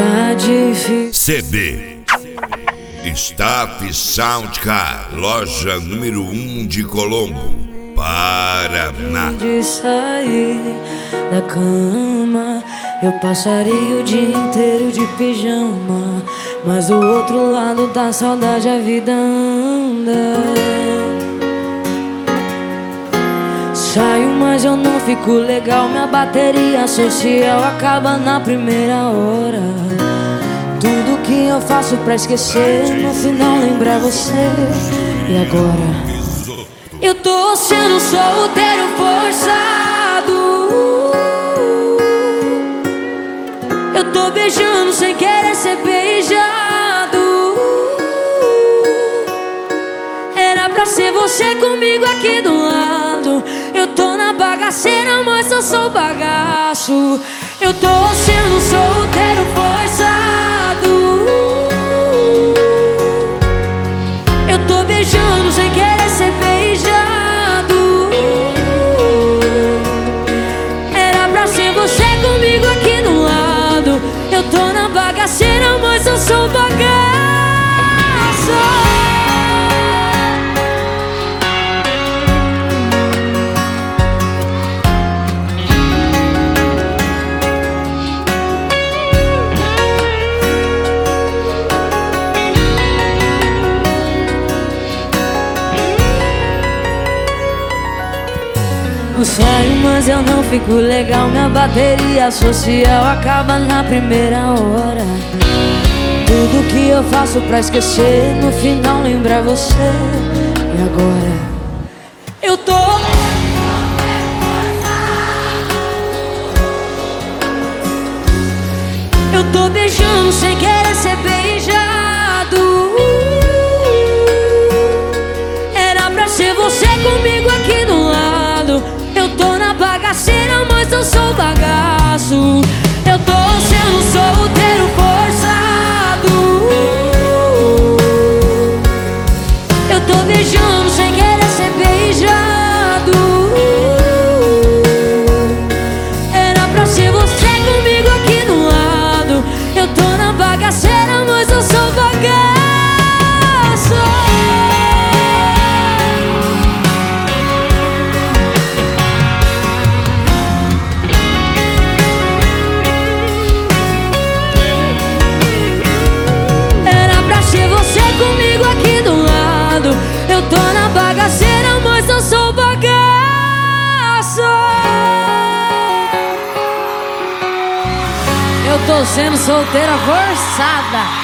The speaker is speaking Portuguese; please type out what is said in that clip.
Tá difícil. CD Staff Soundcar, loja número 1 de Colombo, Paraná. De sair da cama, eu passaria o dia inteiro de pijama, mas do outro lado da saudade a vida anda. Saio, mas eu não fico legal, minha bateria social acaba na primeira hora. Tudo que eu faço pra esquecer, no final lembrar você. E agora? Eu tô sendo solteiro forçado. Eu tô beijando sem querer ser beijado. Era pra ser você comigo aqui do lado. Eu tô na bagaceira, mas eu sou bagaço. Eu tô sendo solteiro forçado. Eu tô beijando sem querer ser beijado. Era pra ser você comigo aqui do lado. Eu tô na bagaceira, mas eu sou bagaço. Eu saio, mas eu não fico legal, minha bateria social acaba na primeira hora. Tudo que eu faço pra esquecer, no final lembrar você. E agora? Eu tô beijando sem querer ser beijado. Era pra ser você comigo aqui do lado. Eu tô na bagaceira, mas eu sou bagaço. Eu tô sendo solteiro forçado. Eu tô beijando sem querer ser beijado. Era pra ser você comigo aqui do lado. Eu tô na bagaceira, mas eu sou bagaço. Comigo aqui do lado. Eu tô na bagaceira, mas eu sou bagaço. Eu tô sendo solteira forçada.